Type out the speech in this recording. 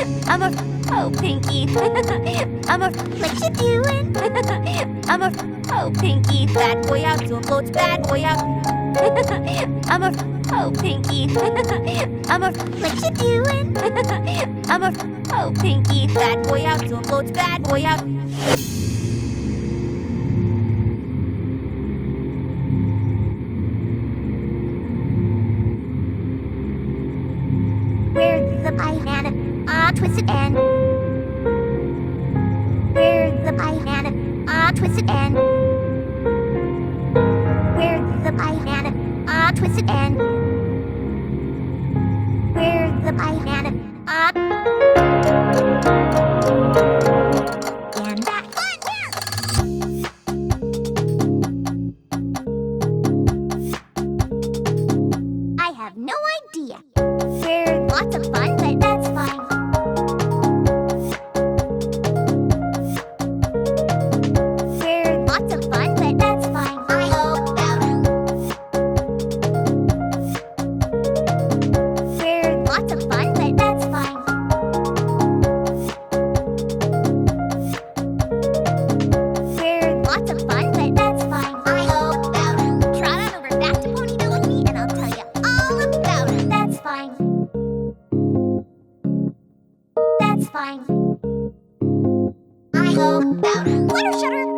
I'm a oh Pinky. I'm a what you doing? I'm a oh Pinky. Bad boy out, so floats bad boy out. I'm a oh Pinky. I'm a what you doing? I'm a oh Pinky. Bad boy out, so floats bad boy out. Where's the banana? Ah, twisted end. Where's the banana? Ah, twisted end. Where's the banana? Ah, twisted end. Where's the banana? Ah. And back. I have no idea. We're lots of fun, but that's fine. We're lots of fun, but that's fine. I hope about it. We're lots of fun, but that's fine. We're lots of fun, but that's fine. I hope about it. Trot on over back to Ponyville with me, and I'll tell you all about it. That's fine. That's fine. I hope about it. Flutter Shutter!